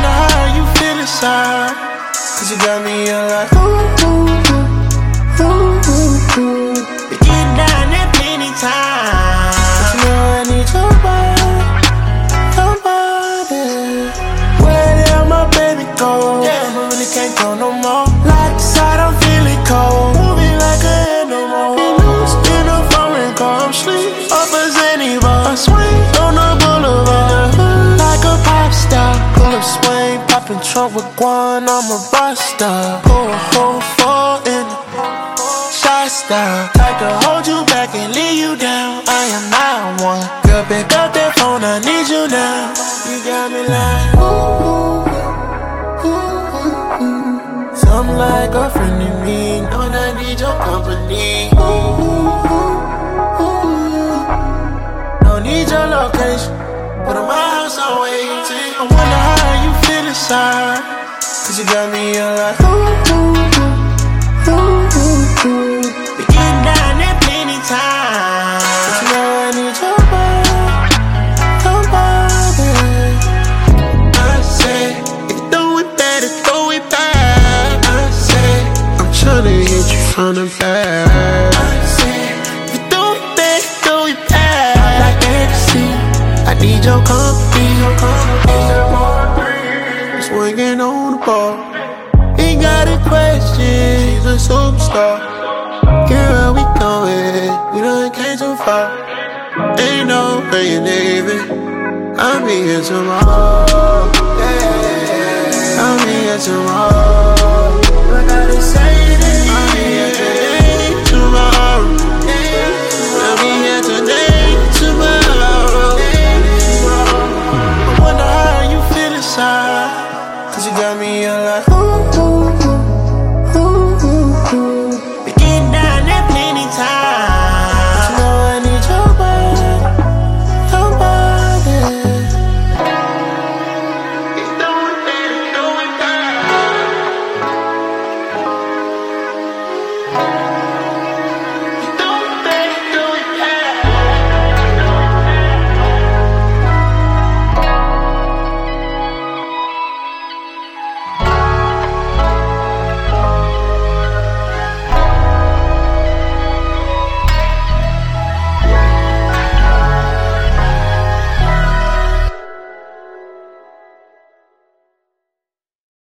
wonder how you feel inside, cause you got me like ooh, ooh, ooh, ooh, ooh. Been getting down there plenty times, but you know I need your body, your body. Where the hell my baby go? Damn, I really can't go no more. Like the side, I'm feeling cold, moving like a animal. In a foreign car, I'm sleep up as any bar. Swing on the boulevard like a pop star. Pull up swing, poppin' trunk with Guan, I'm a buster. Pour a whole four in the shot style. Type to hold you back and leave you down. I am not one. Girl, pick up that phone, I need you now. You got me like ooh, ooh, ooh, ooh. Something like a friend to me, know that I need your company. Ooh, ooh, ooh. Don't need your location, but at my house I'm waiting. I wonder how you feel inside, cause you got me like ooh, ooh, ooh, ooh, ooh. Been getting down there plenty times, but you know I need your body, your body. I say, if you throw it back, throw it back. I say, I'm tryna hit you from the back. I say, if you throw it back, throw it back. Like ecstasy, I need your company, your company. Swinging on the ball, ain't got a question, she's a superstar. Girl, we going, we done came too far. Ain't no way you're leaving, I'll be here tomorrow. Yeah, I'll be here tomorrow.